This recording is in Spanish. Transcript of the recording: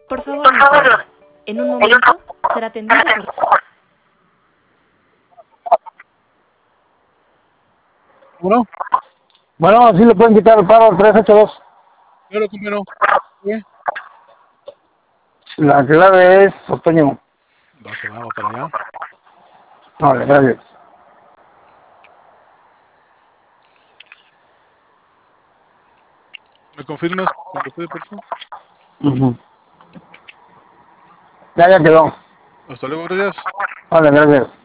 Por favor, no cuelgue. En un momento será atendido por... Bueno, Bueno, sí le pueden quitar el paro al 382. claro, compañero. ¿Qué? La clave es Otoño. Va que vamos para allá. Vale, gracias. ¿Me confirmas cuando puede, por favor? Ya quedó. Hasta luego, gracias. Vale, gracias.